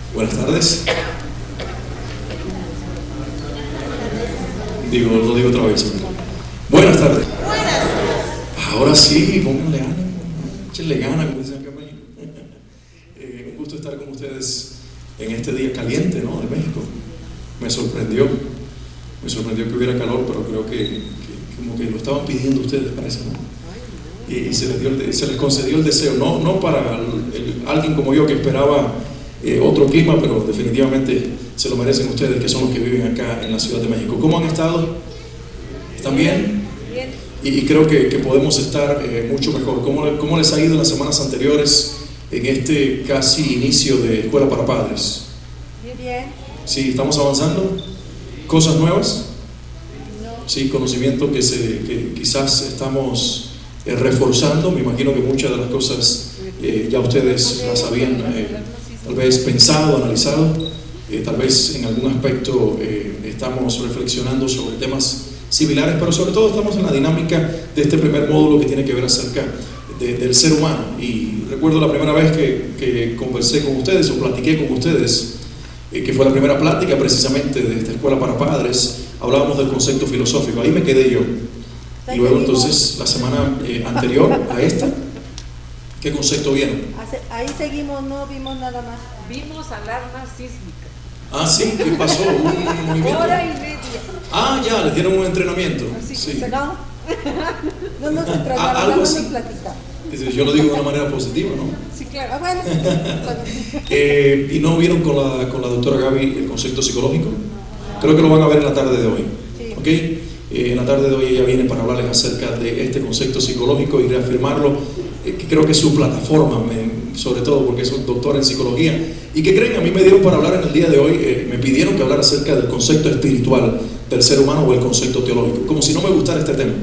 Buenas tardes. Lo digo otra vez. Buenas tardes. Ahora sí, pónganle ánimo, échenle ganas, como dicen acá en México. Un gusto estar con ustedes en este día caliente, ¿no? De México. Me sorprendió que hubiera calor, pero creo que como que lo estaban pidiendo ustedes, parece, ¿no? Y se les concedió el deseo, no para alguien como yo que esperaba otro clima, pero definitivamente se lo merecen ustedes, que son los que viven acá en la Ciudad de México. ¿Cómo han estado? ¿Están bien? Bien. Y creo que podemos estar mucho mejor. ¿Cómo les ha ido en las semanas anteriores en este casi inicio de Escuela para Padres? Muy bien. Sí, ¿estamos avanzando? ¿Cosas nuevas? No. Sí, conocimiento que quizás estamos reforzando. Me imagino que muchas de las cosas ya ustedes las habían tal vez pensado, analizado. Tal vez en algún aspecto estamos reflexionando sobre temas similares, pero sobre todo estamos en la dinámica de este primer módulo que tiene que ver acerca del ser humano. Y recuerdo la primera vez que conversé con ustedes o platiqué con ustedes, que fue la primera plática precisamente de esta Escuela para Padres. Hablábamos del concepto filosófico, ahí me quedé yo. Y luego entonces la semana anterior a esta, ¿qué concepto vieron? Ahí seguimos, no vimos nada más. Vimos alarma sísmica. Ah, sí, ¿qué pasó? ¿Un movimiento? Hora y media. Ah, ya, les dieron un entrenamiento. Así Sí. que no nos entregamos, Algo no así. nos platicamos. Yo lo digo de una manera positiva, ¿no? Sí, claro. Bueno, ¿Y no vieron con la doctora Gaby el concepto psicológico? Creo que lo van a ver en la tarde de hoy. sí. ¿Ok? En la tarde de hoy ella viene para hablarles acerca de este concepto psicológico y reafirmarlo, que creo que es su plataforma, sobre todo porque es un doctor en psicología. ¿Y que creen? A mí me dieron para hablar en el día de hoy, me pidieron que hablara acerca del concepto espiritual del ser humano o el concepto teológico, como si no me gustara este tema.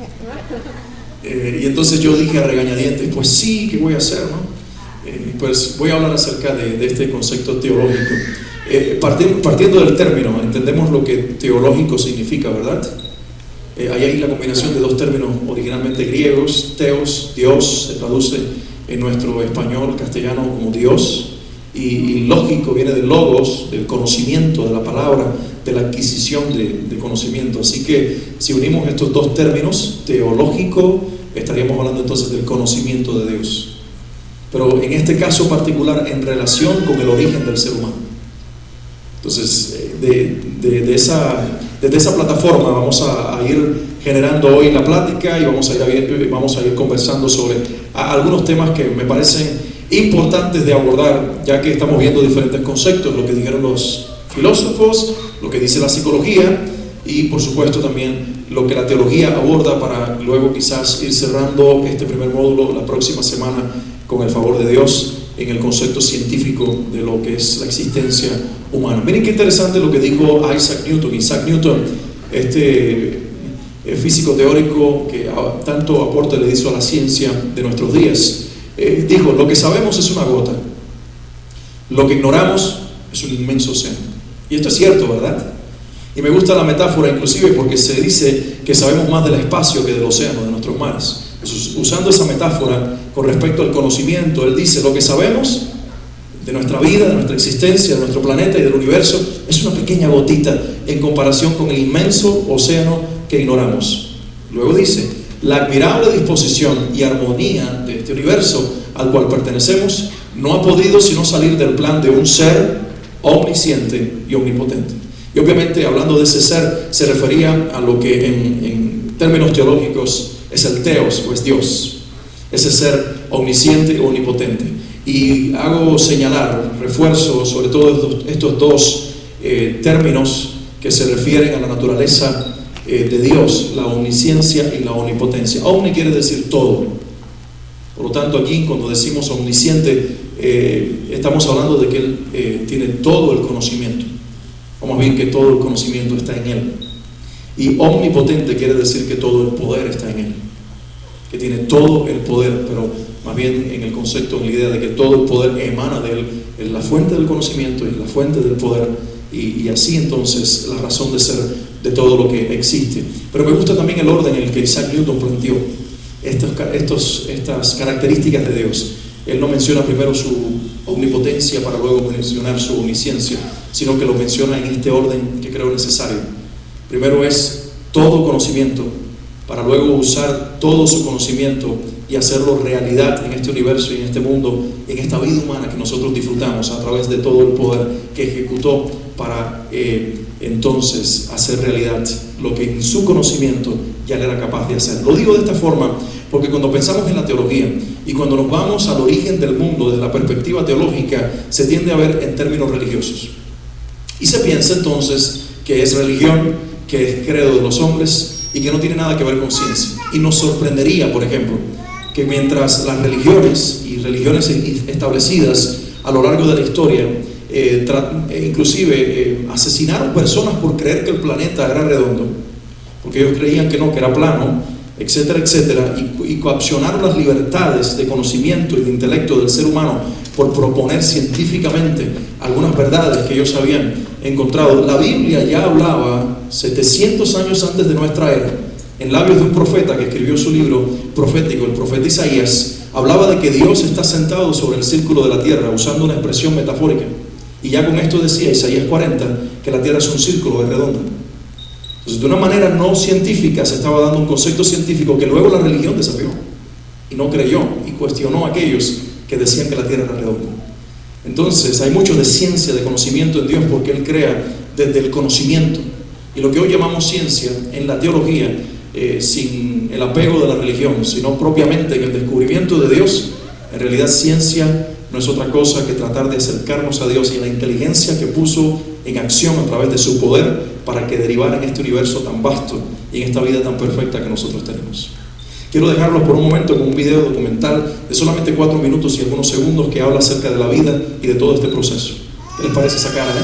Y entonces yo dije a regañadientes, pues sí, ¿qué voy a hacer, no? Pues voy a hablar acerca de este concepto teológico. Partiendo del término, entendemos lo que teológico significa, ¿verdad? Hay ahí la combinación de dos términos originalmente griegos, teos, Dios, se traduce en nuestro español, castellano como Dios, y lógico viene del logos, del conocimiento, de la palabra, de la adquisición de conocimiento. Así que si unimos estos dos términos, teológico, estaríamos hablando entonces del conocimiento de Dios. Pero en este caso particular, en relación con el origen del ser humano. Entonces, desde esa plataforma vamos a ir generando hoy la plática y vamos a ir conversando sobre algunos temas que me parecen importantes de abordar, ya que estamos viendo diferentes conceptos, lo que dijeron los filósofos, lo que dice la psicología y por supuesto también lo que la teología aborda, para luego quizás ir cerrando este primer módulo la próxima semana con el favor de Dios en el concepto científico de lo que es la existencia humana. Miren qué interesante lo que dijo Isaac Newton, este físico teórico que tanto aporte le hizo a la ciencia de nuestros días. Dijo, lo que sabemos es una gota, lo que ignoramos es un inmenso océano. Y esto es cierto, ¿verdad? Y me gusta la metáfora inclusive porque se dice que sabemos más del espacio que del océano, de nuestros mares. Entonces, usando esa metáfora con respecto al conocimiento, él dice, lo que sabemos de nuestra vida, de nuestra existencia, de nuestro planeta y del universo es una pequeña gotita en comparación con el inmenso océano que ignoramos. Luego dice, la admirable disposición y armonía de este universo al cual pertenecemos no ha podido sino salir del plan de un ser omnisciente y omnipotente. Y obviamente hablando de ese ser se refería a lo que en términos teológicos es el teos, o es Dios, ese ser omnisciente o omnipotente. Y hago señalar, refuerzo sobre todo estos dos términos que se refieren a la naturaleza de Dios, la omnisciencia y la omnipotencia. Omni quiere decir todo. Por lo tanto, aquí cuando decimos omnisciente, estamos hablando de que Él tiene todo el conocimiento, o más bien que todo el conocimiento está en Él. Y omnipotente quiere decir que todo el poder está en Él, que tiene todo el poder, pero más bien en el concepto, en la idea de que todo el poder emana de Él, es la fuente del conocimiento y la fuente del poder, y así entonces la razón de ser de todo lo que existe. Pero me gusta también el orden en el que Isaac Newton planteó estas características de Dios. Él no menciona primero su omnipotencia para luego mencionar su omnisciencia, sino que lo menciona en este orden que creo necesario. Primero es todo conocimiento, para luego usar todo su conocimiento y hacerlo realidad en este universo y en este mundo, en esta vida humana que nosotros disfrutamos a través de todo el poder que ejecutó para entonces hacer realidad lo que en su conocimiento ya él era capaz de hacer. Lo digo de esta forma porque cuando pensamos en la teología y cuando nos vamos al origen del mundo desde la perspectiva teológica, se tiende a ver en términos religiosos. Y se piensa entonces que es religión, que es credo de los hombres y que no tiene nada que ver con ciencia. Y nos sorprendería, por ejemplo, que mientras las religiones y religiones establecidas a lo largo de la historia inclusive asesinaron personas por creer que el planeta era redondo, porque ellos creían que no, que era plano, etcétera, etcétera, y coaccionaron las libertades de conocimiento y de intelecto del ser humano por proponer científicamente algunas verdades que ellos habían encontrado. La Biblia ya hablaba 700 años antes de nuestra era, en labios de un profeta que escribió su libro profético, el profeta Isaías, hablaba de que Dios está sentado sobre el círculo de la tierra, usando una expresión metafórica. Y ya con esto decía Isaías 40 que la tierra es un círculo, es redonda. Entonces, de una manera no científica se estaba dando un concepto científico que luego la religión desafió y no creyó y cuestionó a aquellos que decían que la tierra era redonda. Entonces hay mucho de ciencia, de conocimiento en Dios, porque Él crea desde el conocimiento. Y lo que hoy llamamos ciencia en la teología, sin el apego de la religión, sino propiamente en el descubrimiento de Dios, en realidad ciencia no es otra cosa que tratar de acercarnos a Dios y a la inteligencia que puso en acción a través de su poder para que derivara en este universo tan vasto y en esta vida tan perfecta que nosotros tenemos. Quiero dejarlos por un momento con un video documental de solamente 4 minutos y algunos segundos que habla acerca de la vida y de todo este proceso. ¿Qué les parece esa cara?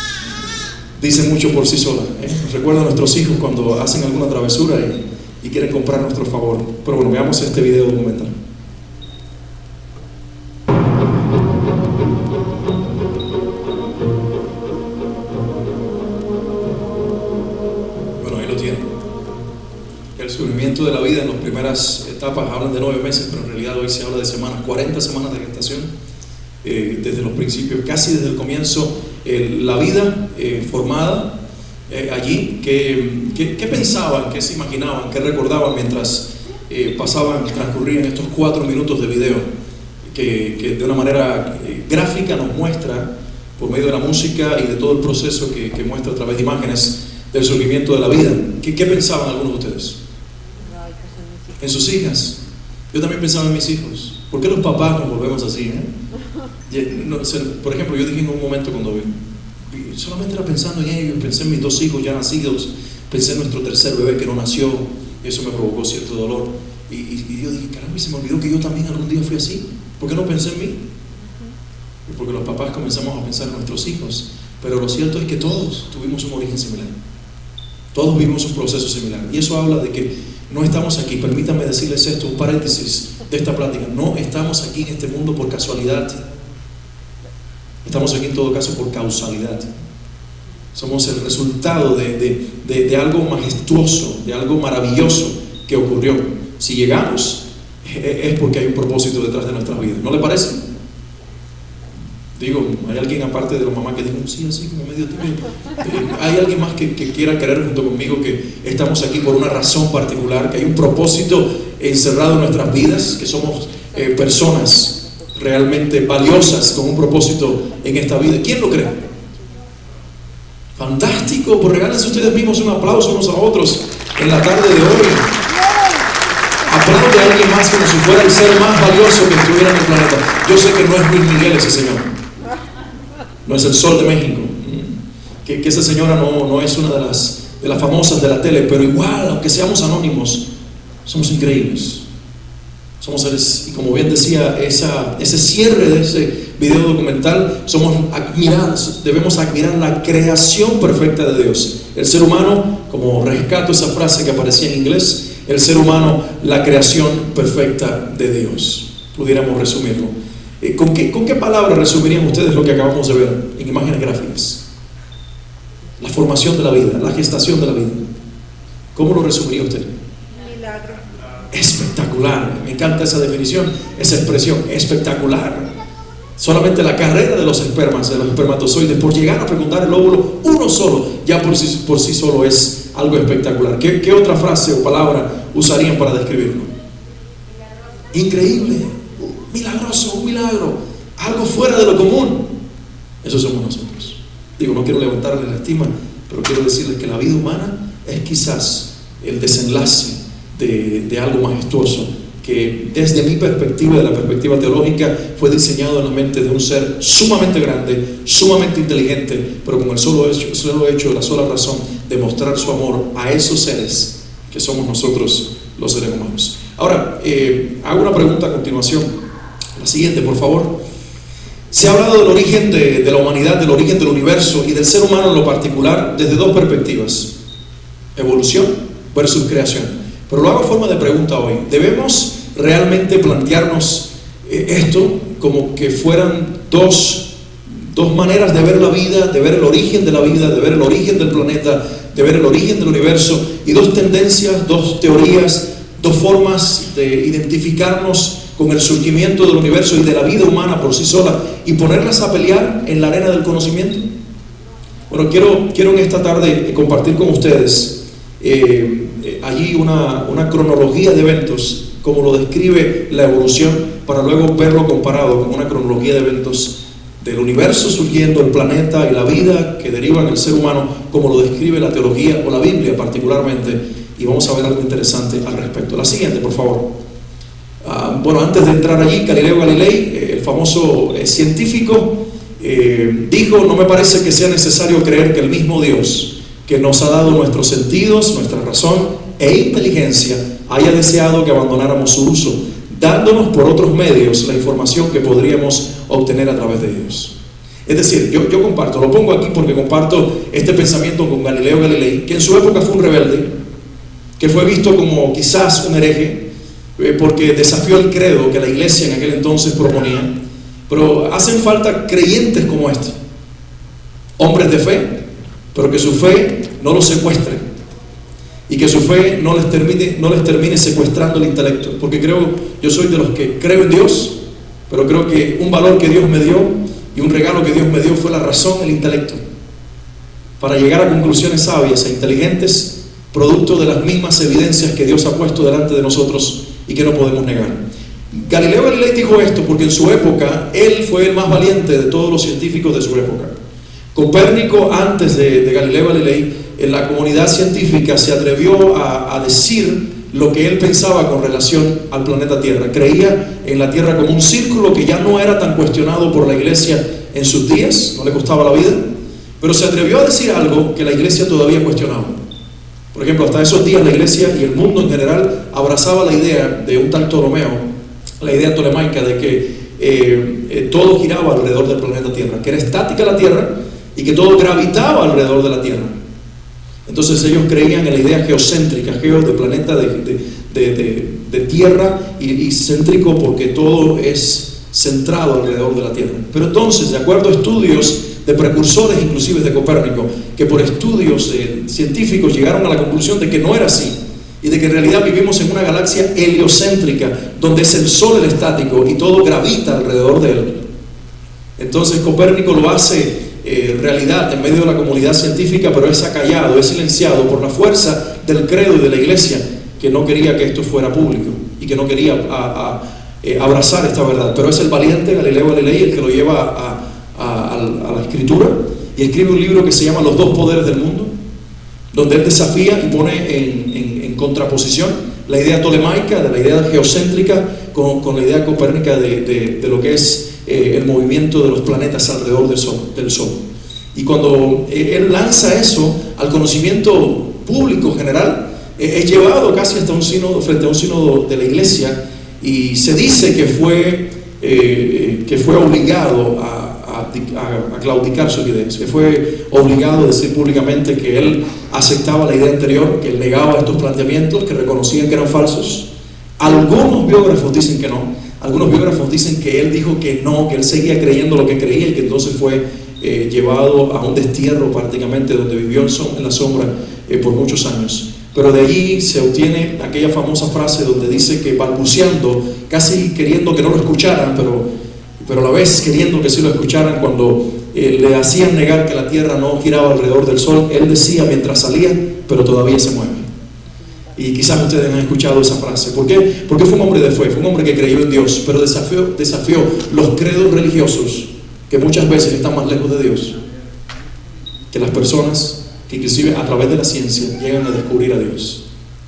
Dice mucho por sí sola. Nos recuerda a nuestros hijos cuando hacen alguna travesura y quieren comprar nuestro favor. Pero bueno, veamos este video documental. Bueno, ahí lo tienen. El descubrimiento de la vida en las primeras etapas hablan de 9 meses, pero en realidad hoy se habla de semanas, 40 semanas de gestación, desde los principios, casi desde el comienzo, la vida formada allí. ¿Qué pensaban, qué se imaginaban, qué recordaban mientras transcurrían estos 4 minutos de video que de una manera gráfica nos muestra por medio de la música y de todo el proceso que muestra a través de imágenes del surgimiento de la vida? ¿Qué pensaban algunos de ustedes? En sus hijas. Yo también pensaba en mis hijos. ¿Por qué los papás nos volvemos así? Por ejemplo, yo dije en un momento cuando solamente era pensando en ellos, pensé en mis 2 hijos ya nacidos, pensé en nuestro tercer bebé que no nació, y eso me provocó cierto dolor. Y yo dije, caramba, y se me olvidó que yo también algún día fui así. ¿Por qué no pensé en mí? Porque los papás comenzamos a pensar en nuestros hijos. Pero lo cierto es que todos tuvimos un origen similar. Todos vivimos un proceso similar. Y eso habla de que no estamos aquí, permítanme decirles esto, un paréntesis de esta plática, no estamos aquí en este mundo por casualidad, estamos aquí en todo caso por causalidad. Somos el resultado de algo majestuoso, de algo maravilloso que ocurrió. Si llegamos, es porque hay un propósito detrás de nuestras vidas, ¿no le parece? Digo, hay alguien aparte de la mamá que dijo, sí, así como medio tímido. Hay alguien más que quiera creer junto conmigo que estamos aquí por una razón particular, que hay un propósito encerrado en nuestras vidas, que somos personas realmente valiosas con un propósito en esta vida. ¿Quién lo cree? Fantástico, pues regálense ustedes mismos un aplauso unos a otros en la tarde de hoy. Aplaude a alguien más como si fuera el ser más valioso que estuviera en el planeta. Yo sé que no es Luis Miguel ese señor, no es el Sol de México, que esa señora no es una de las famosas de la tele, pero igual, aunque seamos anónimos, somos increíbles. Somos seres, y como bien decía ese cierre de ese video documental, debemos admirar la creación perfecta de Dios. El ser humano, como rescato esa frase que aparecía en inglés, el ser humano, la creación perfecta de Dios. Pudiéramos resumirlo. ¿Con qué palabra resumirían ustedes lo que acabamos de ver en imágenes gráficas? La formación de la vida, la gestación de la vida. ¿Cómo lo resumiría usted? Milagro. espectacular. Me encanta esa definición, esa expresión, espectacular. Solamente la carrera de los espermas, de los espermatozoides, por llegar a fecundar el óvulo, uno solo, ya por sí solo es algo espectacular. ¿Qué otra frase o palabra usarían para describirlo? Increíble, milagroso, un milagro, algo fuera de lo común. Eso somos nosotros. Digo, no quiero levantarle la estima, pero quiero decirles que la vida humana es quizás el desenlace de algo majestuoso, que desde mi perspectiva, de la perspectiva teológica, fue diseñado en la mente de un ser sumamente grande, sumamente inteligente, pero con el solo hecho, la sola razón de mostrar su amor a esos seres que somos nosotros los seres humanos. Ahora, hago una pregunta a continuación, la siguiente, por favor. Se ha hablado del origen de la humanidad, del origen del universo y del ser humano en lo particular desde dos perspectivas: evolución versus creación. Pero lo hago en forma de pregunta hoy. ¿Debemos realmente plantearnos esto como que fueran dos maneras de ver la vida, de ver el origen de la vida, de ver el origen del planeta, de ver el origen del universo, y dos tendencias, dos teorías, dos formas de identificarnos con el surgimiento del universo y de la vida humana por sí sola y ponerlas a pelear en la arena del conocimiento? Bueno, quiero en esta tarde compartir con ustedes allí una cronología de eventos, como lo describe la evolución, para luego verlo comparado con una cronología de eventos del universo surgiendo, el planeta y la vida que deriva en el ser humano, como lo describe la teología o la Biblia particularmente, y vamos a ver algo interesante al respecto. La siguiente, por favor. Bueno, antes de entrar allí, Galileo Galilei, el famoso científico, dijo: no me parece que sea necesario creer que el mismo Dios que nos ha dado nuestros sentidos, nuestra razón e inteligencia, haya deseado que abandonáramos su uso, dándonos por otros medios la información que podríamos obtener a través de ellos. Es decir, yo comparto, lo pongo aquí porque comparto este pensamiento con Galileo Galilei, que en su época fue un rebelde, que fue visto como quizás un hereje, porque desafió el credo que la iglesia en aquel entonces proponía. Pero hacen falta creyentes como este, hombres de fe, pero que su fe no los secuestre y que su fe no les termine secuestrando el intelecto, porque yo soy de los que creo en Dios, pero creo que un valor que Dios me dio y un regalo que Dios me dio fue la razón, el intelecto, para llegar a conclusiones sabias e inteligentes, producto de las mismas evidencias que Dios ha puesto delante de nosotros y que no podemos negar. Galileo Galilei dijo esto porque en su época él fue el más valiente de todos los científicos de su época. Copérnico, antes de Galileo Galilei, en la comunidad científica se atrevió a decir lo que él pensaba con relación al planeta Tierra. Creía en la Tierra como un círculo que ya no era tan cuestionado por la iglesia en sus días, no le costaba la vida, pero se atrevió a decir algo que la iglesia todavía cuestionaba. Por ejemplo, hasta esos días la iglesia y el mundo en general abrazaba la idea de un tal Ptolomeo, la idea tolemaica de que todo giraba alrededor del planeta Tierra, que era estática la Tierra y que todo gravitaba alrededor de la Tierra. Entonces ellos creían en la idea geocéntrica, de planeta de Tierra y céntrico porque todo es centrado alrededor de la Tierra. Pero entonces, de acuerdo a estudios de precursores inclusive de Copérnico, que por estudios científicos llegaron a la conclusión de que no era así, y de que en realidad vivimos en una galaxia heliocéntrica, donde es el Sol el estático y todo gravita alrededor de él. Entonces Copérnico lo hace realidad en medio de la comunidad científica, pero es acallado, es silenciado por la fuerza del credo y de la iglesia, que no quería que esto fuera público y que no quería abrazar esta verdad. Pero es el valiente Galileo Galilei el que lo lleva a la escritura y escribe un libro que se llama Los dos poderes del mundo, donde él desafía y pone en contraposición la idea tolemaica, de la idea geocéntrica, con la idea copérnica de lo que es el movimiento de los planetas alrededor del Sol. Y cuando él lanza eso al conocimiento público general, es llevado casi hasta un sínodo, frente a un sínodo de la iglesia, y se dice que fue obligado a claudicar su ideas, que fue obligado a decir públicamente que él aceptaba la idea anterior, que él negaba estos planteamientos, que reconocían que eran falsos. Algunos biógrafos dicen que no. Algunos biógrafos dicen que él dijo que no, que él seguía creyendo lo que creía y que entonces fue llevado a un destierro prácticamente, donde vivió en la sombra por muchos años. Pero de allí se obtiene aquella famosa frase donde dice que balbuceando, casi queriendo que no lo escucharan, pero a la vez queriendo que sí lo escucharan, cuando le hacían negar que la tierra no giraba alrededor del sol, él decía mientras salía, pero todavía se mueve. Y quizás ustedes han escuchado esa frase. ¿Por qué? Porque fue un hombre de fe, fue un hombre que creyó en Dios, pero desafió los credos religiosos que muchas veces están más lejos de Dios que las personas que inclusive a través de la ciencia llegan a descubrir a Dios.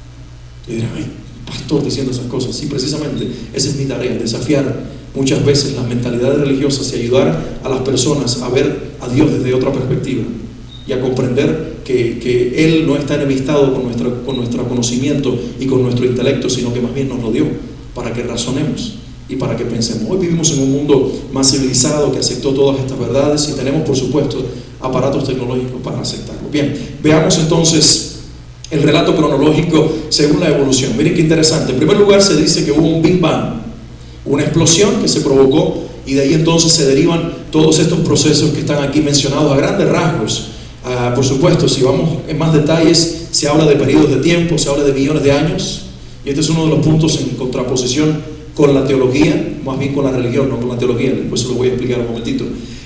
Y dirán, ay, pastor diciendo esas cosas. Sí, precisamente esa es mi tarea, desafiar muchas veces las mentalidades religiosas y ayudar a las personas a ver a Dios desde otra perspectiva y a comprender que Él no está enemistado con nuestro conocimiento y con nuestro intelecto, sino que más bien nos lo dio para que razonemos y para que pensemos. Hoy vivimos en un mundo más civilizado que aceptó todas estas verdades y tenemos, por supuesto, aparatos tecnológicos para aceptarlo. Bien, veamos entonces el relato cronológico según la evolución. Miren qué interesante. En primer lugar se dice que hubo un Big Bang, una explosión que se provocó, y de ahí entonces se derivan todos estos procesos que están aquí mencionados a grandes rasgos. Por supuesto, si vamos en más detalles, se habla de periodos de tiempo, se habla de millones de años, y este es uno de los puntos en contraposición con la teología, más bien con la religión, no con la teología. Después se lo voy a explicar un momentito.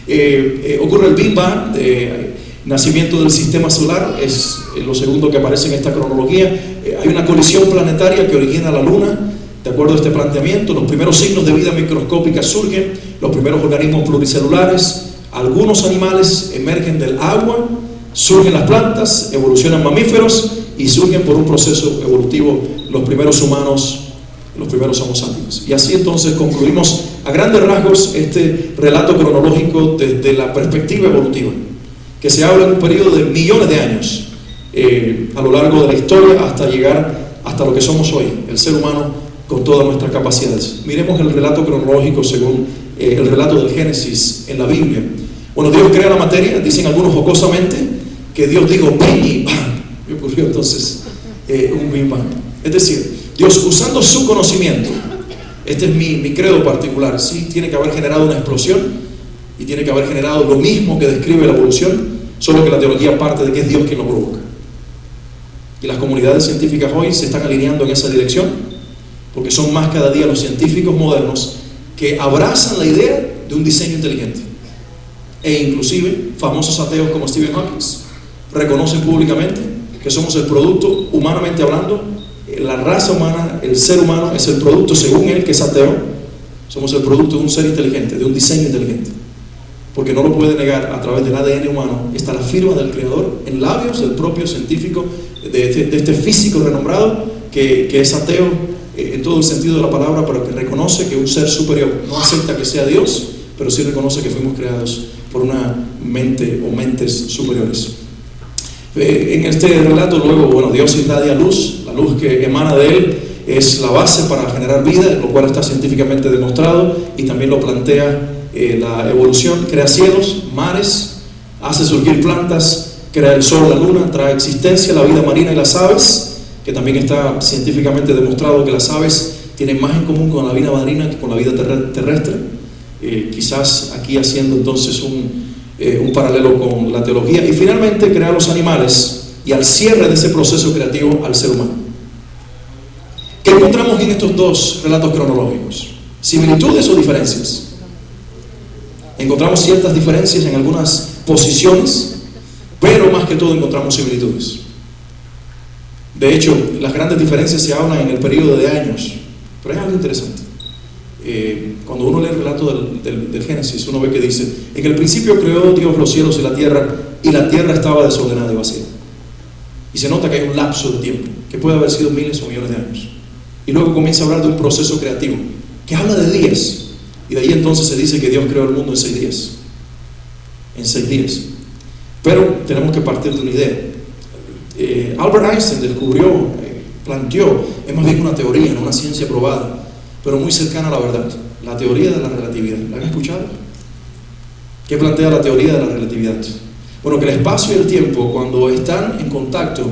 Ocurre el Big Bang, nacimiento del sistema solar, es lo segundo que aparece en esta cronología. Hay una colisión planetaria que origina la Luna. De acuerdo a este planteamiento, los primeros signos de vida microscópica surgen, los primeros organismos pluricelulares, algunos animales emergen del agua, surgen las plantas, evolucionan mamíferos y surgen por un proceso evolutivo los primeros humanos, los primeros Homo sapiens. Y así entonces concluimos a grandes rasgos este relato cronológico desde la perspectiva evolutiva, que se habla en un periodo de millones de años a lo largo de la historia hasta llegar hasta lo que somos hoy, el ser humano con todas nuestras capacidades. Miremos el relato cronológico según el relato del Génesis en la Biblia. Bueno, Dios crea la materia, dicen algunos jocosamente que Dios dijo Big Bang, y ocurrió entonces un Big Bang. Es decir, Dios usando su conocimiento, este es mi credo particular, sí, tiene que haber generado una explosión y tiene que haber generado lo mismo que describe la evolución, solo que la teología parte de que es Dios quien lo provoca. Y las comunidades científicas hoy se están alineando en esa dirección, porque son más cada día los científicos modernos que abrazan la idea de un diseño inteligente. E inclusive famosos ateos como Stephen Hawking reconocen públicamente que somos el producto, humanamente hablando, la raza humana, el ser humano es el producto, según él, que es ateo, somos el producto de un ser inteligente, de un diseño inteligente. Porque no lo puede negar, a través del ADN humano está la firma del creador en labios del propio científico, de este físico renombrado que es ateo en todo el sentido de la palabra, pero que reconoce que un ser superior no acepta que sea Dios, pero sí reconoce que fuimos creados por una mente o mentes superiores. En este relato luego, bueno, Dios irradia luz, la luz que emana de Él es la base para generar vida, lo cual está científicamente demostrado, y también lo plantea la evolución. Crea cielos, mares, hace surgir plantas, crea el sol, la luna, trae existencia la vida marina y las aves, que también está científicamente demostrado que las aves tienen más en común con la vida marina que con la vida terrestre. Quizás aquí haciendo entonces un paralelo con la teología. Y finalmente crea los animales y al cierre de ese proceso creativo al ser humano. ¿Qué encontramos en estos dos relatos cronológicos? ¿Similitudes o diferencias? Encontramos ciertas diferencias en algunas posiciones, pero más que todo encontramos similitudes. De hecho, las grandes diferencias se hablan en el periodo de años, pero es algo interesante. Cuando uno lee el relato del Génesis, uno ve que dice: en el principio creó Dios los cielos y la tierra estaba desordenada y vacía. Y se nota que hay un lapso de tiempo, que puede haber sido miles o millones de años. Y luego comienza a hablar de un proceso creativo, que habla de días. Y de ahí entonces se dice que Dios creó el mundo en 6 días. En 6 días. Pero tenemos que partir de una idea. Albert Einstein planteó, es más bien una teoría, no una ciencia probada, pero muy cercana a la verdad, la teoría de la relatividad. ¿La han escuchado? ¿Qué plantea la teoría de la relatividad? Bueno, que el espacio y el tiempo, cuando están en contacto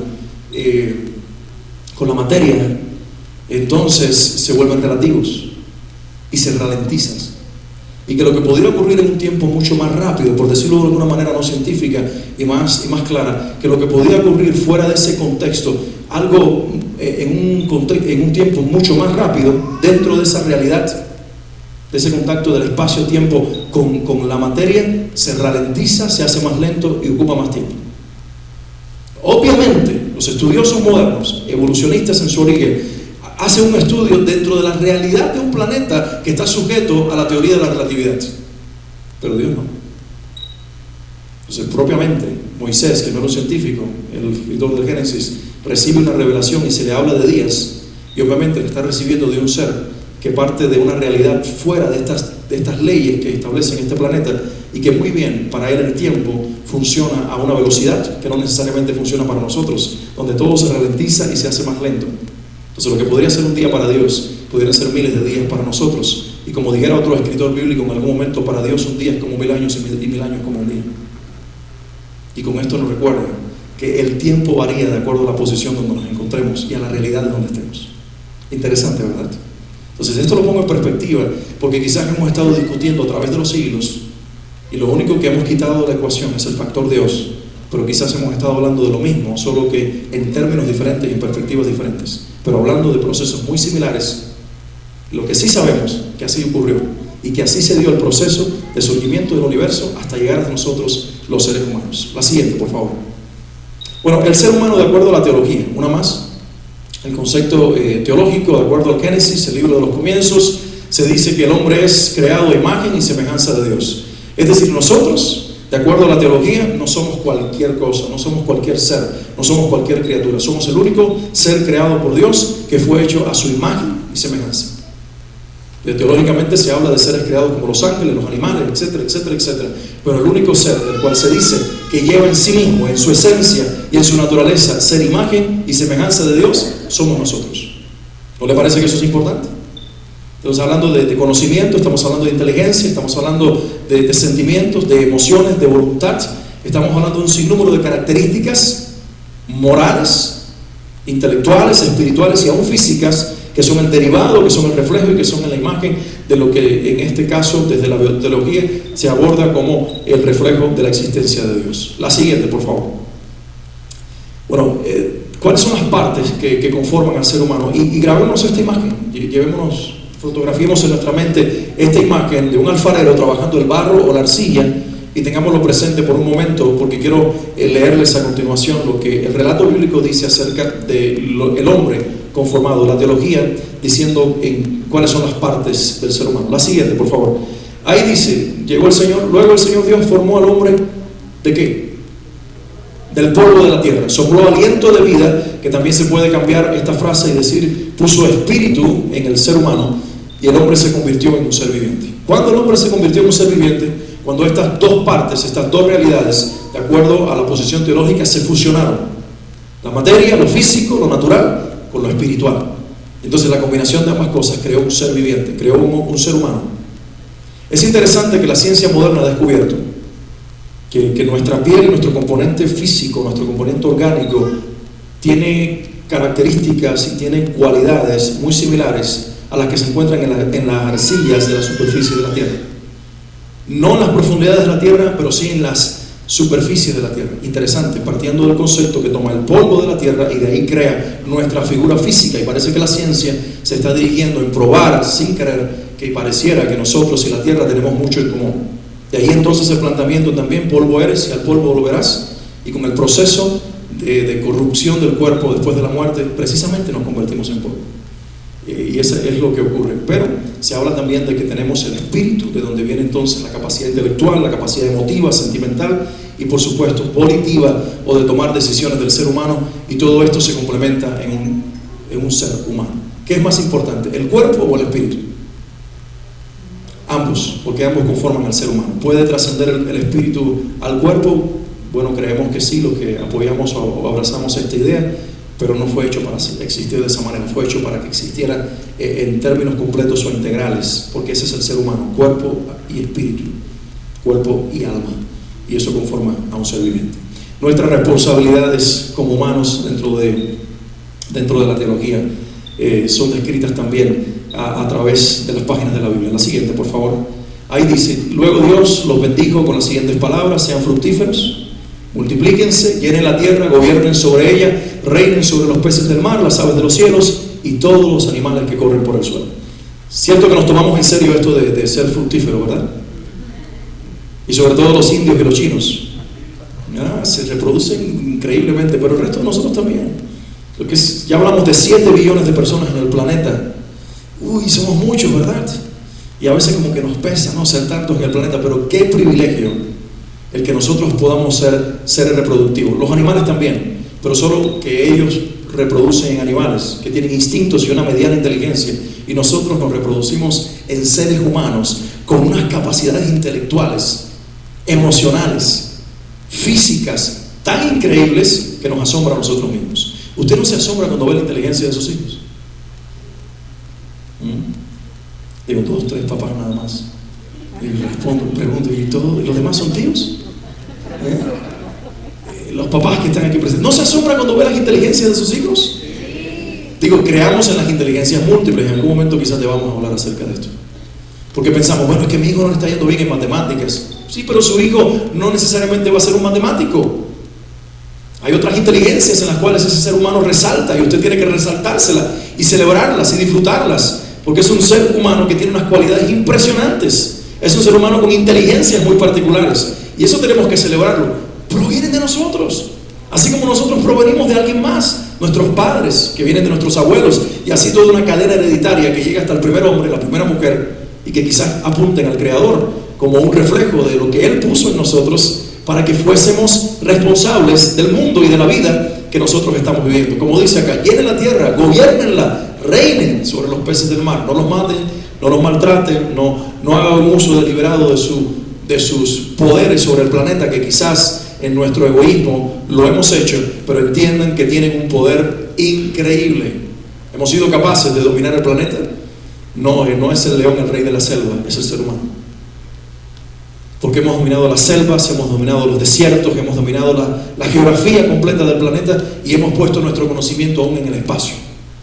con la materia, entonces se vuelven relativos y se ralentizan. y que lo que podría ocurrir en un tiempo mucho más rápido, por decirlo de alguna manera no científica y más clara, que lo que podría ocurrir fuera de ese contexto, algo en un tiempo mucho más rápido, dentro de esa realidad, de ese contacto del espacio-tiempo con la materia, se ralentiza, se hace más lento y ocupa más tiempo. Obviamente, los estudiosos modernos, evolucionistas en su origen, hacen un estudio dentro de la realidad de un planeta que está sujeto a la teoría de la relatividad, pero Dios no. Entonces, propiamente, Moisés, que no era un científico, el escritor del Génesis, recibe una revelación y se le habla de días, y obviamente le está recibiendo de un ser que parte de una realidad fuera de estas leyes que establecen este planeta, y que muy bien para él el tiempo funciona a una velocidad que no necesariamente funciona para nosotros, donde todo se ralentiza y se hace más lento. Entonces, lo que podría ser un día para Dios podrían ser miles de días para nosotros, y como dijera otro escritor bíblico, en algún momento para Dios un día es como 1000 años y 1000 años como un día. Y con esto nos recuerda que el tiempo varía de acuerdo a la posición donde nos encontremos y a la realidad de donde estemos. Interesante, ¿verdad? Entonces, esto lo pongo en perspectiva porque quizás hemos estado discutiendo a través de los siglos y lo único que hemos quitado de la ecuación es el factor Dios, pero quizás hemos estado hablando de lo mismo, solo que en términos diferentes y en perspectivas diferentes, pero hablando de procesos muy similares. Lo que sí sabemos que así ocurrió y que así se dio el proceso de surgimiento del universo hasta llegar a nosotros los seres humanos. La siguiente, por favor. Bueno, el ser humano de acuerdo a la teología, una más. El concepto teológico, de acuerdo al Génesis, el libro de los comienzos, se dice que el hombre es creado a imagen y semejanza de Dios. Es decir, nosotros, de acuerdo a la teología, no somos cualquier cosa, no somos cualquier ser, no somos cualquier criatura. Somos el único ser creado por Dios que fue hecho a su imagen y semejanza. Teológicamente se habla de seres creados como los ángeles, los animales, etcétera, etcétera, etcétera. Pero el único ser del cual se dice que lleva en sí mismo, en su esencia y en su naturaleza, ser imagen y semejanza de Dios, somos nosotros. ¿No le parece que eso es importante? Estamos hablando de conocimiento, estamos hablando de inteligencia, estamos hablando de sentimientos, de emociones, de voluntad. Estamos hablando de un sinnúmero de características morales, intelectuales, espirituales y aún físicas, que son el derivado, que son el reflejo y que son la imagen de lo que en este caso desde la teología se aborda como el reflejo de la existencia de Dios. La siguiente, por favor. Bueno, ¿cuáles son las partes que conforman al ser humano? Y grabémonos esta imagen, fotografiemos en nuestra mente esta imagen de un alfarero trabajando el barro o la arcilla, y tengámoslo presente por un momento porque quiero leerles a continuación lo que el relato bíblico dice acerca del hombre conformado, la teología diciendo cuáles son las partes del ser humano. La siguiente, por favor. Ahí dice, llegó el Señor, luego el Señor Dios formó al hombre ¿de qué? Del polvo de la tierra, sopló aliento de vida, que también se puede cambiar esta frase y decir, puso espíritu en el ser humano y el hombre se convirtió en un ser viviente. ¿Cuándo el hombre se convirtió en un ser viviente? Cuando estas dos partes, estas dos realidades, de acuerdo a la posición teológica, se fusionaron. La materia, lo físico, lo natural, con lo espiritual. Entonces la combinación de ambas cosas creó un ser viviente, creó un ser humano. Es interesante que la ciencia moderna ha descubierto que nuestra piel, nuestro componente físico, nuestro componente orgánico, tiene características y tiene cualidades muy similares a las que se encuentran en las arcillas de la superficie de la Tierra. No en las profundidades de la Tierra, pero sí en las superficies de la Tierra. Interesante, partiendo del concepto que toma el polvo de la Tierra y de ahí crea nuestra figura física, y parece que la ciencia se está dirigiendo en probar, sin querer, que pareciera que nosotros y la Tierra tenemos mucho en común. De ahí entonces el planteamiento también, polvo eres y al polvo volverás, y con el proceso de corrupción del cuerpo después de la muerte, precisamente nos convertimos en polvo. Y eso es lo que ocurre. Pero se habla también de que tenemos el espíritu, de donde viene entonces la capacidad intelectual, la capacidad emotiva, sentimental y por supuesto volitiva o de tomar decisiones del ser humano, y todo esto se complementa en un ser humano. ¿Qué es más importante, el cuerpo o el espíritu? Ambos, porque ambos conforman al ser humano. ¿Puede trascender el espíritu al cuerpo? Bueno, creemos que sí, los que apoyamos o abrazamos esta idea, pero no fue hecho para existir de esa manera, fue hecho para que existiera en términos completos o integrales, porque ese es el ser humano, cuerpo y espíritu, cuerpo y alma, y eso conforma a un ser viviente. Nuestras responsabilidades como humanos dentro de la teología son descritas también a través de las páginas de la Biblia. La siguiente, por favor. Ahí dice, luego Dios los bendijo con las siguientes palabras: sean fructíferos, multiplíquense, llenen la tierra, gobiernen sobre ella, reinen sobre los peces del mar, las aves de los cielos y todos los animales que corren por el suelo. Cierto que nos tomamos en serio esto de ser fructífero, ¿verdad? Y sobre todo los indios y los chinos. Se reproducen increíblemente, pero el resto de nosotros también. Ya hablamos de 7 billones de personas en el planeta. Uy, somos muchos, ¿verdad? Y a veces como que nos pesa, ¿no?, ser tantos en el planeta, pero qué privilegio el que nosotros podamos ser seres reproductivos. Los animales también, pero solo que ellos reproducen en animales que tienen instintos y una mediana inteligencia, y nosotros nos reproducimos en seres humanos con unas capacidades intelectuales, emocionales, físicas tan increíbles que nos asombra a nosotros mismos. ¿Usted no se asombra cuando ve la inteligencia de sus hijos? Digo, 2, 3 papás nada más. Y respondo, pregunto, ¿y los demás son tíos? Los papás que están aquí presentes, ¿no se asombra cuando ve las inteligencias de sus hijos? Digo, creamos en las inteligencias múltiples. En algún momento quizás te vamos a hablar acerca de esto, porque pensamos, bueno, es que mi hijo no le está yendo bien en matemáticas. Sí, pero su hijo no necesariamente va a ser un matemático. Hay otras inteligencias en las cuales ese ser humano resalta, y usted tiene que resaltárselas y celebrarlas y disfrutarlas, porque es un ser humano que tiene unas cualidades impresionantes. Es un ser humano con inteligencias muy particulares, y eso tenemos que celebrarlo. Provienen de nosotros, así como nosotros provenimos de alguien más, nuestros padres, que vienen de nuestros abuelos, y así toda una cadena hereditaria que llega hasta el primer hombre, la primera mujer, y que quizás apunten al Creador como un reflejo de lo que Él puso en nosotros para que fuésemos responsables del mundo y de la vida que nosotros estamos viviendo. Como dice acá, llenen la tierra, gobiernenla, reinen sobre los peces del mar, no los maten, no los maltraten, no hagan un uso deliberado de sus poderes sobre el planeta, que quizás en nuestro egoísmo lo hemos hecho, pero entiendan que tienen un poder increíble. ¿Hemos sido capaces de dominar el planeta? No es el león el rey de la selva, es el ser humano. Porque hemos dominado las selvas, hemos dominado los desiertos, hemos dominado la geografía completa del planeta, y hemos puesto nuestro conocimiento aún en el espacio.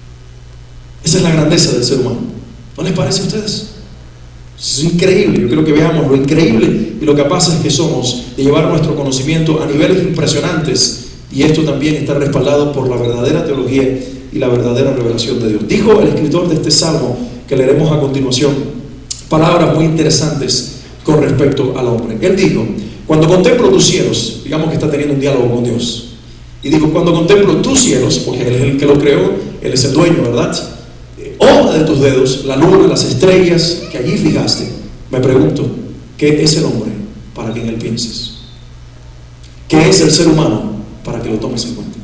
Esa es la grandeza del ser humano. ¿No les parece a ustedes? Es increíble. Yo creo que veamos lo increíble y lo capaces que somos de llevar nuestro conocimiento a niveles impresionantes, y esto también está respaldado por la verdadera teología y la verdadera revelación de Dios. Dijo el escritor de este salmo, que leeremos a continuación, palabras muy interesantes con respecto al hombre. Él dijo, cuando contemplo tus cielos, digamos que está teniendo un diálogo con Dios, y dijo, cuando contemplo tus cielos, porque Él es el que lo creó, Él es el dueño, ¿verdad? Obra de tus dedos, la luna, las estrellas que allí fijaste, me pregunto, ¿qué es el hombre para que en él pienses? ¿Qué es el ser humano para que lo tomes en cuenta?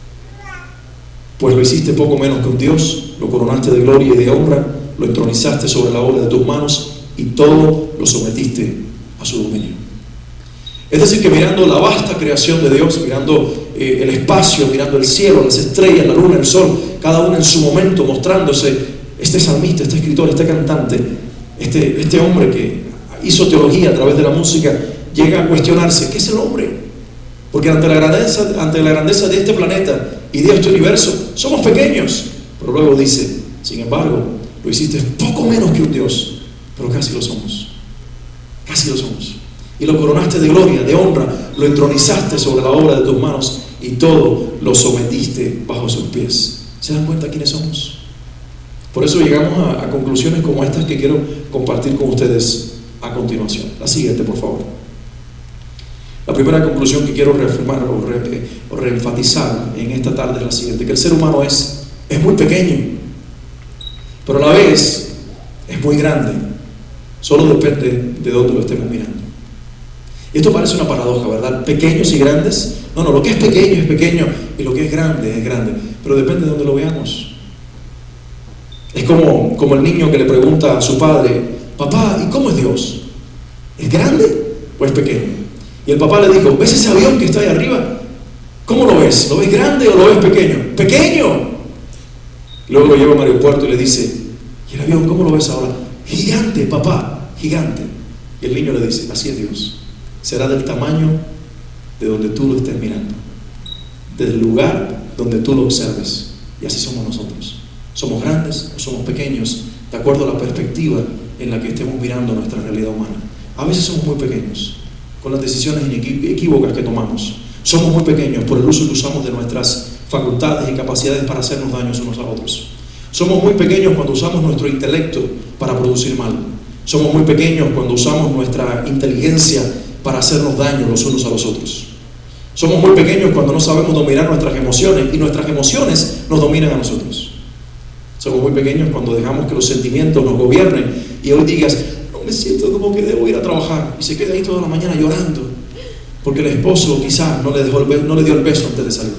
Pues lo hiciste poco menos que un Dios, lo coronaste de gloria y de honra, lo entronizaste sobre la obra de tus manos, y todo lo sometiste a su dominio. Es decir, que mirando la vasta creación de Dios, mirando el espacio, mirando el cielo, las estrellas, la luna, el sol, cada uno en su momento mostrándose, este salmista, este escritor, este cantante, este hombre que hizo teología a través de la música, llega a cuestionarse, ¿qué es el hombre? Porque ante la grandeza de este planeta y de este universo, somos pequeños. Pero luego dice, sin embargo, lo hiciste poco menos que un Dios, pero casi lo somos. Casi lo somos. Y lo coronaste de gloria, de honra, lo entronizaste sobre la obra de tus manos, y todo lo sometiste bajo sus pies. ¿Se dan cuenta quiénes somos? Por eso llegamos a conclusiones como estas que quiero compartir con ustedes a continuación. La siguiente, por favor. La primera conclusión que quiero reafirmar o reenfatizar en esta tarde es la siguiente: que el ser humano es muy pequeño, pero a la vez es muy grande. Solo depende de dónde lo estemos mirando. Y esto parece una paradoja, ¿verdad? Pequeños y grandes. No, lo que es pequeño, y lo que es grande, pero depende de dónde lo veamos. Es como el niño que le pregunta a su padre, papá, ¿y cómo es Dios? ¿Es grande o es pequeño? Y el papá le dijo, ¿ves ese avión que está ahí arriba? ¿Cómo lo ves? ¿Lo ves grande o lo ves pequeño? ¡Pequeño! Y luego lo lleva al aeropuerto y le dice, ¿y el avión cómo lo ves ahora? Gigante, papá, gigante. Y el niño le dice, así es Dios. Será del tamaño de donde tú lo estés mirando, del lugar donde tú lo observes. Y así somos nosotros. Somos grandes o somos pequeños, de acuerdo a la perspectiva en la que estemos mirando nuestra realidad humana. A veces somos muy pequeños, con las decisiones equívocas que tomamos. Somos muy pequeños por el uso que usamos de nuestras facultades y capacidades para hacernos daños unos a otros. Somos muy pequeños cuando usamos nuestro intelecto para producir mal. Somos muy pequeños cuando usamos nuestra inteligencia para hacernos daño los unos a los otros. Somos muy pequeños cuando no sabemos dominar nuestras emociones y nuestras emociones nos dominan a nosotros. Somos muy pequeños cuando dejamos que los sentimientos nos gobiernen y hoy digas, no me siento como que debo ir a trabajar, y se queda ahí toda la mañana llorando porque el esposo quizás no le dio el beso antes de salir.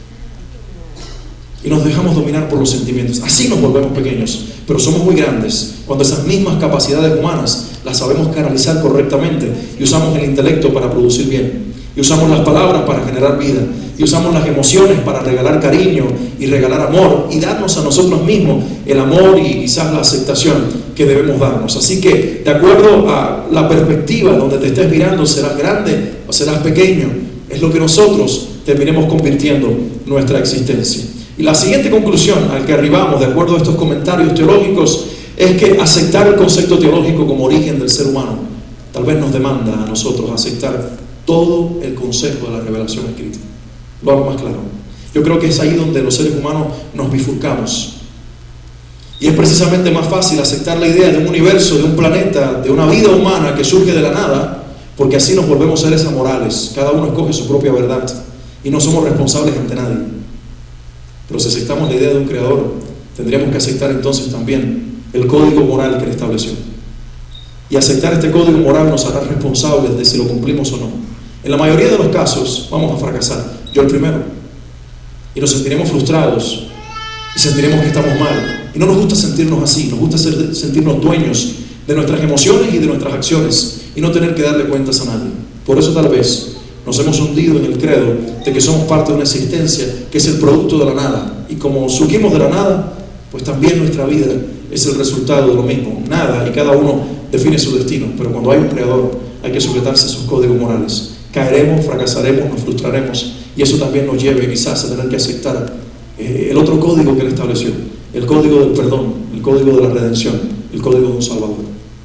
Y nos dejamos dominar por los sentimientos. Así nos volvemos pequeños, pero somos muy grandes cuando esas mismas capacidades humanas las sabemos canalizar correctamente y usamos el intelecto para producir bien, y usamos las palabras para generar vida, y usamos las emociones para regalar cariño y regalar amor y darnos a nosotros mismos el amor y quizás la aceptación que debemos darnos. Así que, de acuerdo a la perspectiva donde te estés mirando, serás grande o serás pequeño, es lo que nosotros terminemos convirtiendo nuestra existencia. Y la siguiente conclusión al que arribamos, de acuerdo a estos comentarios teológicos, es que aceptar el concepto teológico como origen del ser humano tal vez nos demanda a nosotros aceptar todo el consejo de la revelación escrita. Lo hago más claro. Yo creo que es ahí donde los seres humanos nos bifurcamos. Y es precisamente más fácil aceptar la idea de un universo, de un planeta, de una vida humana que surge de la nada, porque así nos volvemos seres amorales. Cada uno escoge su propia verdad y no somos responsables ante nadie. Pero si aceptamos la idea de un creador, tendríamos que aceptar entonces también el código moral que él estableció. Y aceptar este código moral nos hará responsables de si lo cumplimos o no. En la mayoría de los casos vamos a fracasar, yo el primero. Y nos sentiremos frustrados y sentiremos que estamos mal. Y no nos gusta sentirnos así, nos gusta sentirnos dueños de nuestras emociones y de nuestras acciones y no tener que darle cuentas a nadie. Por eso tal vez nos hemos hundido en el credo de que somos parte de una existencia que es el producto de la nada. Y como surgimos de la nada, pues también nuestra vida es el resultado de lo mismo. Nada, y cada uno define su destino. Pero cuando hay un creador, hay que sujetarse a sus códigos morales. Caeremos, fracasaremos, nos frustraremos, y eso también nos lleve quizás a tener que aceptar el otro código que él estableció, el código del perdón, el código de la redención, el código de un Salvador.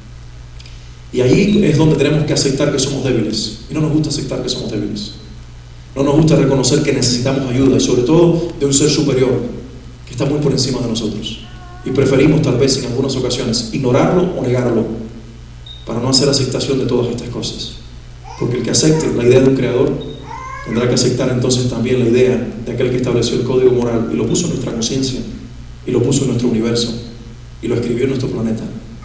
Y ahí es donde tenemos que aceptar que somos débiles, y no nos gusta aceptar que somos débiles. No nos gusta reconocer que necesitamos ayuda, y sobre todo de un ser superior que está muy por encima de nosotros. Y preferimos tal vez en algunas ocasiones ignorarlo o negarlo para no hacer aceptación de todas estas cosas. Porque el que acepte la idea de un creador tendrá que aceptar entonces también la idea de aquel que estableció el código moral y lo puso en nuestra conciencia, y lo puso en nuestro universo, y lo escribió en nuestro planeta.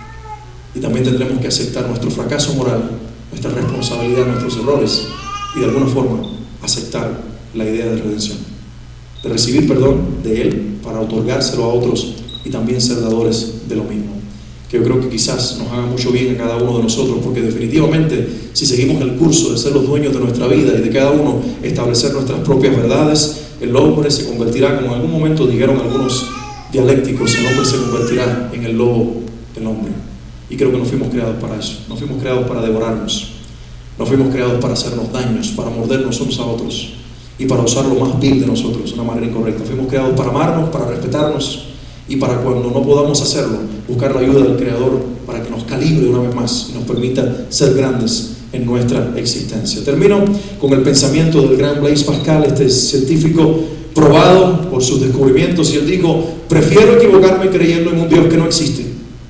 Y también tendremos que aceptar nuestro fracaso moral, nuestra responsabilidad, nuestros errores, y de alguna forma aceptar la idea de redención, de recibir perdón de Él para otorgárselo a otros y también ser dadores de lo mismo. Que yo creo que quizás nos haga mucho bien a cada uno de nosotros, porque definitivamente si seguimos el curso de ser los dueños de nuestra vida y de cada uno establecer nuestras propias verdades, el hombre se convertirá, como en algún momento dijeron algunos dialécticos, el hombre se convertirá en el lobo del hombre. Y creo que no fuimos creados para eso, no fuimos creados para devorarnos, no fuimos creados para hacernos daños, para mordernos unos a otros y para usar lo más vil de nosotros de una manera incorrecta. Fuimos creados para amarnos, para respetarnos, y para cuando no podamos hacerlo, buscar la ayuda del Creador para que nos calibre una vez más y nos permita ser grandes en nuestra existencia. Termino con el pensamiento del gran Blaise Pascal, este científico probado por sus descubrimientos, y él dijo: prefiero equivocarme creyendo en un Dios que no existe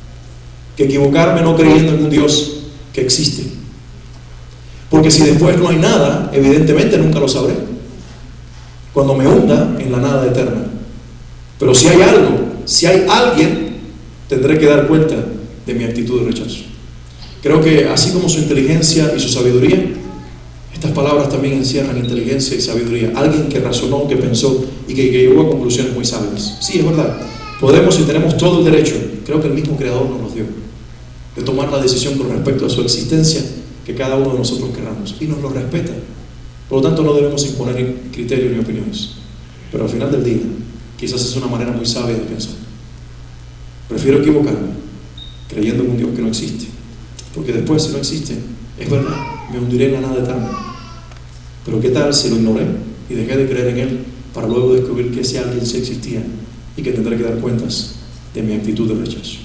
que equivocarme no creyendo en un Dios que existe. Porque si después no hay nada, evidentemente nunca lo sabré cuando me hunda en la nada eterna. Pero si hay algo, si hay alguien, tendré que dar cuenta de mi actitud de rechazo. Creo que así como su inteligencia y su sabiduría, estas palabras también encierran inteligencia y sabiduría. Alguien que razonó, que pensó y que llegó a conclusiones muy sabias. Sí, es verdad, podemos y tenemos todo el derecho, creo que el mismo Creador nos los dio, de tomar la decisión con respecto a su existencia que cada uno de nosotros queramos, y nos lo respeta. Por lo tanto, no debemos imponer criterios ni opiniones. Pero al final del día, quizás es una manera muy sabia de pensar. Prefiero equivocarme creyendo en un Dios que no existe, porque después, si no existe, es verdad, me hundiré en la nada eterna. Pero ¿qué tal si lo ignoré y dejé de creer en Él para luego descubrir que ese alguien sí existía y que tendré que dar cuentas de mi actitud de rechazo?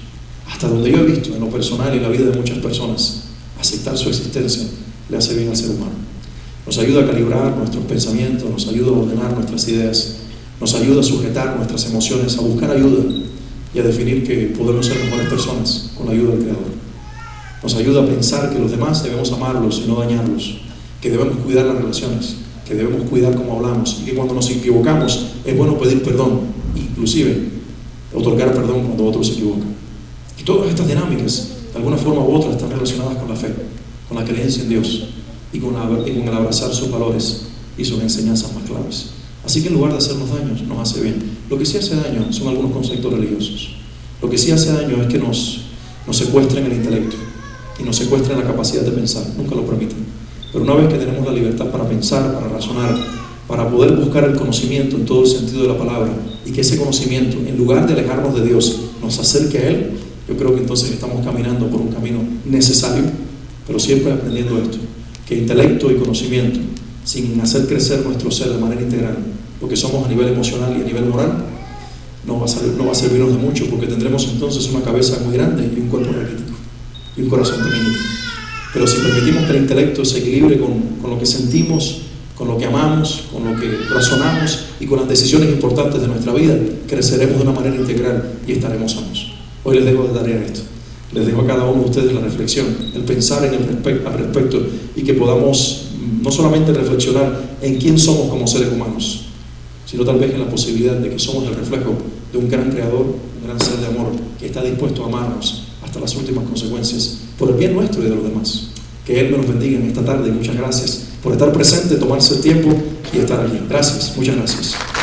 hasta donde yo he visto en lo personal y en la vida de muchas personas, aceptar su existencia le hace bien al ser humano. Nos ayuda a calibrar nuestros pensamientos, nos ayuda a ordenar nuestras ideas, nos ayuda a sujetar nuestras emociones, a buscar ayuda y a definir que podemos ser mejores personas con la ayuda del Creador. Nos ayuda a pensar que los demás debemos amarlos y no dañarlos, que debemos cuidar las relaciones, que debemos cuidar cómo hablamos y que cuando nos equivocamos es bueno pedir perdón, inclusive otorgar perdón cuando otros se equivocan. Y todas estas dinámicas, de alguna forma u otra, están relacionadas con la fe, con la creencia en Dios y con el abrazar sus valores y sus enseñanzas más claves. Así que en lugar de hacernos daño, nos hace bien. Lo que sí hace daño son algunos conceptos religiosos. Lo que sí hace daño es que nos secuestren el intelecto y nos secuestren la capacidad de pensar. Nunca lo permiten. Pero una vez que tenemos la libertad para pensar, para razonar, para poder buscar el conocimiento en todo el sentido de la palabra, y que ese conocimiento, en lugar de alejarnos de Dios, nos acerque a Él, yo creo que entonces estamos caminando por un camino necesario, pero siempre aprendiendo esto, que intelecto y conocimiento, sin hacer crecer nuestro ser de manera integral, lo que somos a nivel emocional y a nivel moral, no va a servirnos de mucho, porque tendremos entonces una cabeza muy grande y un cuerpo raquítico y un corazón pequeñito. Pero si permitimos que el intelecto se equilibre con lo que sentimos, con lo que amamos, con lo que razonamos y con las decisiones importantes de nuestra vida, creceremos de una manera integral y estaremos sanos. Hoy les dejo de tarea esto. Les dejo a cada uno de ustedes la reflexión, el pensar al respecto, y que podamos no solamente reflexionar en quién somos como seres humanos, sino tal vez en la posibilidad de que somos el reflejo de un gran creador, un gran ser de amor que está dispuesto a amarnos hasta las últimas consecuencias por el bien nuestro y de los demás. Que Él me los bendiga en esta tarde y muchas gracias por estar presente, tomarse el tiempo y estar aquí. Gracias, muchas gracias.